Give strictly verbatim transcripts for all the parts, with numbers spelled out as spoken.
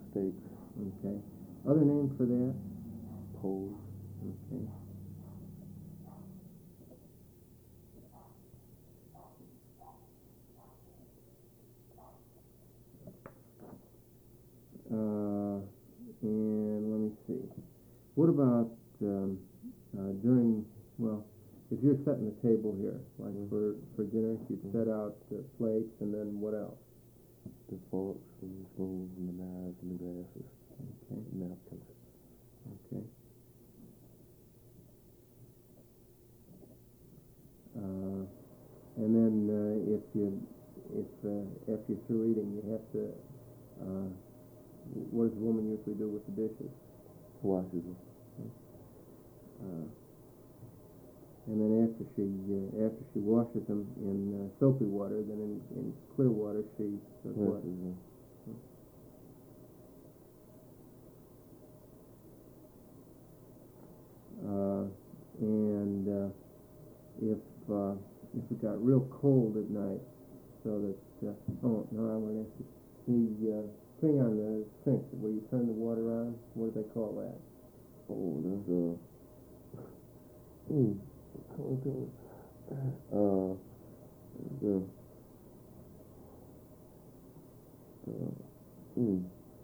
Steaks. Okay. Other name for that? Poles. Okay. Uh, and let me see. What about um, uh, during, well, if you're setting the table here, like mm-hmm. for, for dinner, you'd mm-hmm. set out the plates and then what else? The forks and the spoons and the knives and the glasses. Okay. Napkins. Okay. Uh, and then uh, if you, if uh, after you're through eating, you have to, uh, what does the woman usually do with the dishes? Washes them. Okay. Uh, and then after she uh, after she washes them in uh, soapy water, then in, in clear water she does what? Them. Uh, and uh, if uh, if it got real cold at night, so that uh, oh no, I want to ask you the uh, thing on the sink where you turn the water on. What do they call that? Oh, that's uh, mm, uh, the uh, mm.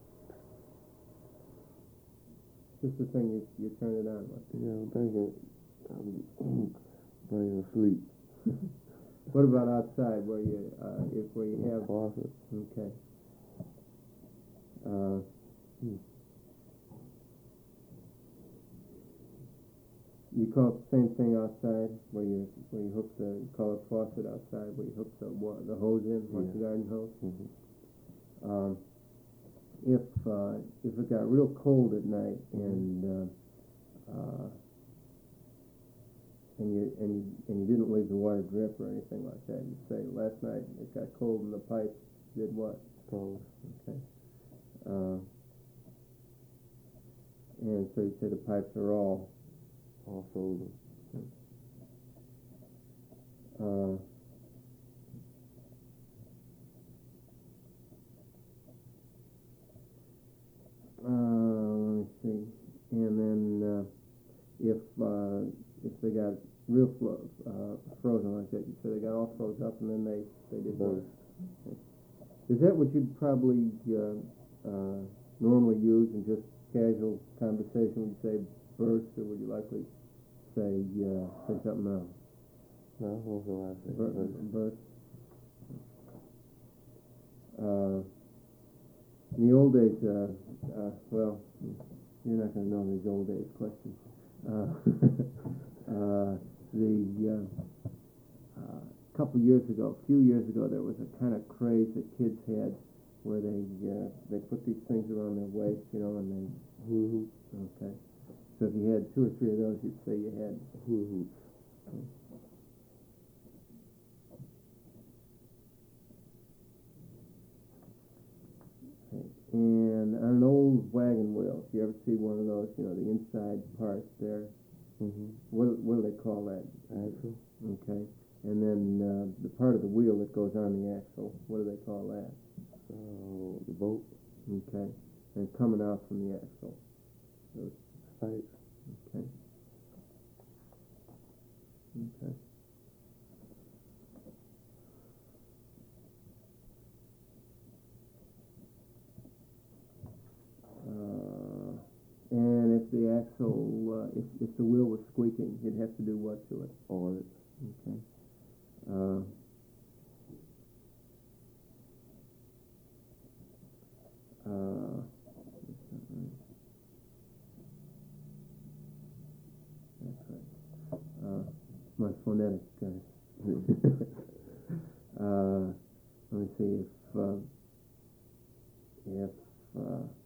Just the thing you you turn it on. Like. Yeah, I'm thinking I'm falling asleep. What about outside where you uh, if where you have faucet? Okay. Uh, hmm. You call it the same thing outside where you where you hook the you call it faucet outside where you hook the the hose in like yeah. the garden hose. Mm-hmm. Um, if uh, if it got real cold at night and uh, uh, and you and you, and you didn't leave the water drip or anything like that, you say last night it got cold and the pipes did what? Froze. Okay. Uh, and so you say the pipes are all all frozen. Uh, uh, let me see. And then uh, if uh, if they got real flo- uh, frozen like that, you say they got all frozen up and then they they did burst. Okay. Is that what you'd probably uh, uh, normally use in just casual conversation? Would you say burst, or would you likely say uh, say something else? No, what was I say? Burst. burst. Uh, in the old days, uh, uh, well, you're not going to know these old days questions. Uh, uh, the uh, uh, couple years ago, a few years ago, there was a kind of craze that kids had where they uh, they put these things around their waist, you know, and they hula hoop. Okay. So if you had two or three of those, you'd say you had hula hoops. Okay. Okay. And on an old wagon wheel, if you ever see one of those, you know, the inside part there, mm-hmm. what what do they call that? Axle. Okay. And then uh, the part of the wheel that goes on the axle, what do they call that? Oh, the bolt. Okay. And coming out from the axle. Those spikes. Okay. Okay. Uh, and if the axle, uh, if, if the wheel was squeaking, you'd have to do what to it? Oil it. Okay. Uh, uh, that's right. Uh, my phonetic guys. uh, let me see if uh, if uh,